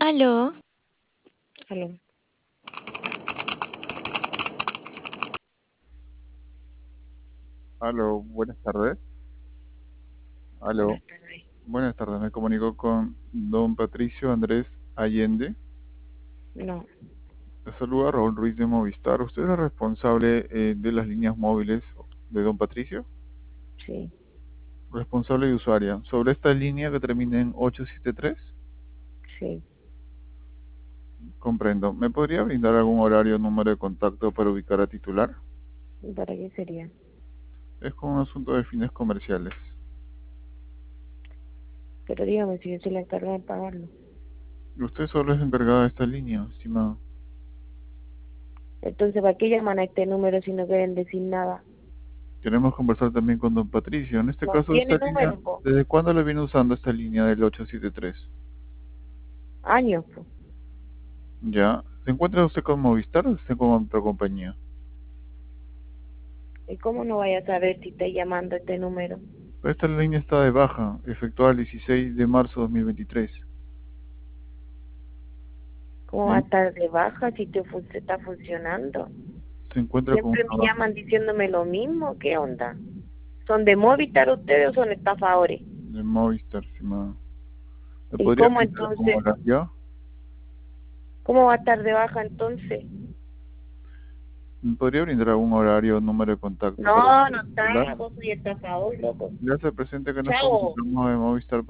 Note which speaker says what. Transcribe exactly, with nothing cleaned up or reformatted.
Speaker 1: Aló,
Speaker 2: Aló,
Speaker 3: Aló, buenas tardes. Aló,
Speaker 2: buenas tardes.
Speaker 3: buenas tardes. Me comunico con don Patricio Andrés Allende.
Speaker 2: No,
Speaker 3: Le saluda Raúl Ruiz de Movistar. ¿Usted es el responsable eh, de las líneas móviles de don Patricio?
Speaker 2: sí,
Speaker 3: Responsable y usuaria. Sobre esta línea que termina en ocho siete tres,
Speaker 2: sí.
Speaker 3: comprendo. ¿Me podría brindar algún horario o número de contacto para ubicar a titular?
Speaker 2: ¿Para qué sería?
Speaker 3: Es con un asunto de fines comerciales.
Speaker 2: Pero dígame si yo soy la encargada de pagarlo.
Speaker 3: Usted solo es encargada de esta línea, estimado.
Speaker 2: Entonces, ¿para qué llaman a este número si no quieren decir nada?
Speaker 3: Queremos conversar también con don Patricio. En este
Speaker 2: ¿No
Speaker 3: caso, esta
Speaker 2: tiene
Speaker 3: línea,
Speaker 2: número, po?
Speaker 3: ¿desde cuándo le viene usando esta línea del ocho siete tres?
Speaker 2: Años, po.
Speaker 3: Ya. ¿Se encuentra usted con Movistar o está con otra compañía?
Speaker 2: ¿Y cómo no vaya a saber si está llamando a este número?
Speaker 3: Esta línea está de baja, efectuada el dieciséis de marzo de dos mil veintitrés.
Speaker 2: ¿Cómo va a
Speaker 3: ¿Sí?
Speaker 2: estar de baja si te fun- se está funcionando?
Speaker 3: Se encuentra con
Speaker 2: Siempre me
Speaker 3: una baja
Speaker 2: llaman diciéndome lo mismo. ¿Qué onda? ¿Son de Movistar ustedes o son estafadores?
Speaker 3: de Movistar, estimado. ¿Me
Speaker 2: ¿Y
Speaker 3: podría
Speaker 2: cómo
Speaker 3: brindar algún
Speaker 2: entonces?
Speaker 3: horario?
Speaker 2: ¿Cómo va a estar de baja entonces?
Speaker 3: ¿Me podría brindar algún horario o número de contacto para
Speaker 2: No, no
Speaker 3: hablar?
Speaker 2: está, vos soy estafador, loco.
Speaker 3: Ya se presente que nos
Speaker 2: Chao.
Speaker 3: comunicamos de Movistar